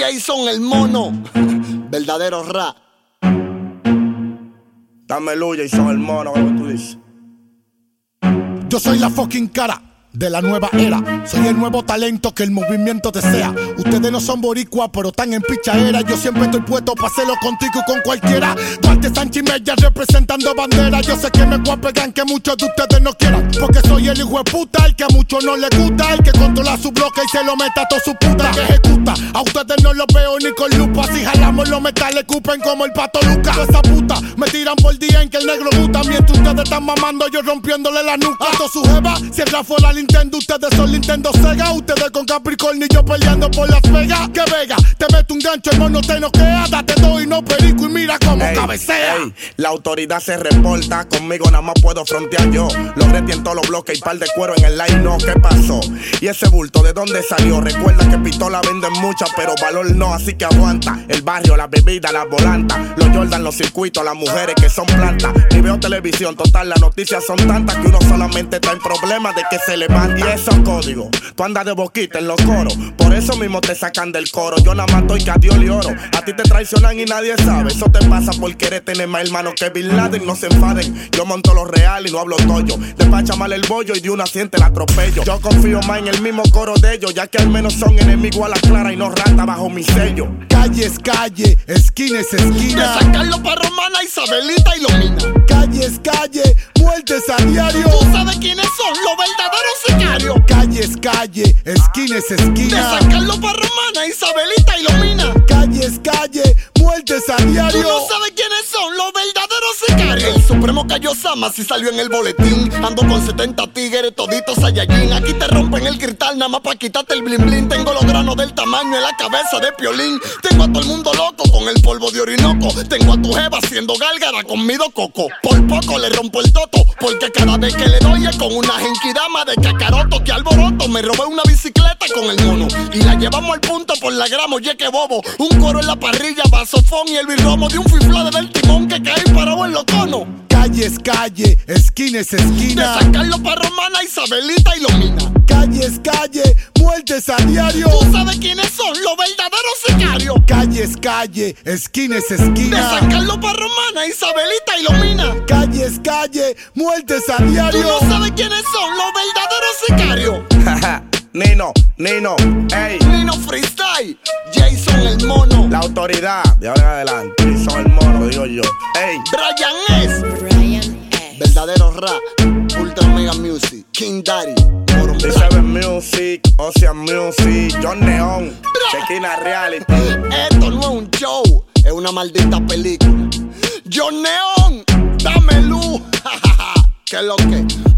Jason el mono, verdadero rap. Dame luz, Jason el mono, como tú dices. Yo soy la fucking cara de la nueva era. Soy el nuevo talento que el movimiento desea. Ustedes no son boricua, pero están en pichadera. Yo siempre estoy puesto para hacerlo contigo y con cualquiera. Duarte, Sánchez y Mella representando bandera. Yo sé que me voy a pegar, que muchos de ustedes no quieran, porque soy el hijo de puta, el que a muchos no les gusta, el que controla su bloque y se lo meta a toda su puta, que ejecuta. A ustedes no los veo ni con lupa. Si jalamos los metales, cupen como el Pato Luca. Esa puta me tiran por día en que el negro gusta, mientras ustedes están mamando, yo rompiéndole la nuca. A toda su jeva, si el Rafa la Nintendo, ustedes son Nintendo Sega. Ustedes con Capricornio y yo peleando por Las Vegas. Que Vega, te meto un gancho, el mono te noquea. Date todo y no perico y mira cómo cabecea. La autoridad se reporta, conmigo nada más puedo frontear yo. Logré tiento los bloques y par de cuero en el line, no, ¿qué pasó? ¿Y ese bulto de dónde salió? Recuerda que pistola venden muchas, pero valor no, así que aguanta. El barrio, la bebida, las volantas, los Jordan, los circuitos, las mujeres que son plantas. Ni veo televisión, total, las noticias son tantas que uno solamente está en problemas de que se levanta. Y esos códigos, tú andas de boquita en los coros, por eso mismo te sacan del coro. Yo nada más estoy que a Dios le oro. A ti te traicionan y nadie sabe. Eso te pasa por querer tener más hermanos que Bin Laden. No se enfaden, yo monto lo real y no hablo toyo. Despacha mal el bollo y de una siente el atropello. Yo confío más en el mismo coro de ellos, ya que al menos son enemigos a la clara y no rata bajo mi sello. Calle es calle, esquina es esquina. De San Carlos pa' Romana, Isabelita y Lomina. Calle es calle, muertes a diario. ¿Tú sabes quiénes son los verdaderos sicarios? Calle es calle, esquina es De esquina. San Carlos pa' Romana, Isabelita y Lomina. Calle es calle, muertes a ¿Tú diario. no sabes quiénes son los verdaderos sicarios? El supremo Kaiosama si salió en el boletín. Ando con 70 tigres, toditos Saiyajin. Aquí te rompen el cristal nada más pa' quitarte el blin blin. Tengo los granos del tamaño de la cabeza de Piolín. Tengo a todo el mundo loco con el polvo de Orinoco. Tengo a tu jeva haciendo gálgara con mi coco. Por poco le rompo el toto, porque cada vez que le doy es con una genkidama de cacaroto. Que alboroto, me robé una bicicleta con el mono y la llevamos al punto por la gramo, oye que bobo. Un coro en la parrilla, vasofón y el birromo de un fiflade del timón que cae parado en los conos. Calle es calle, esquina es De esquina. San Carlos pa' Romana, Isabelita y Lomina. Calle es calle, muertes a diario. ¿Tú sabes quiénes son los verdaderos sicarios? Calle es calle, esquina es De esquina. San Carlos pa' Romana, Isabelita y Lomina. Calle es calle, muertes a ¿Tú diario. no sabes quiénes son los verdaderos sicarios? Nino, ey. Nino Freestyle, Jason el mono, La autoridad, de ahora en adelante, Jason el mono, digo yo. Ey. Brian S, verdadero rap, Ultra Mega Music, King Daddy, Moron D7 Music, Ocean Music, John Neon, Chequina Reality. Esto no es un show, es una maldita película. John Neon, dame luz, que lo que.